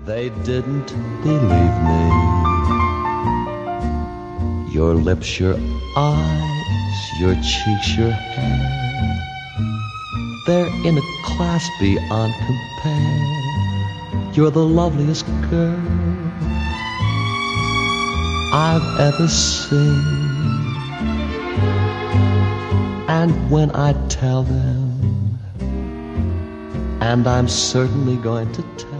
They didn't believe me. Your lips, your eyes, your cheeks, your hair, they're in a class beyond compare. You're the loveliest girl I've ever seen. And when I tell them, and I'm certainly going to tell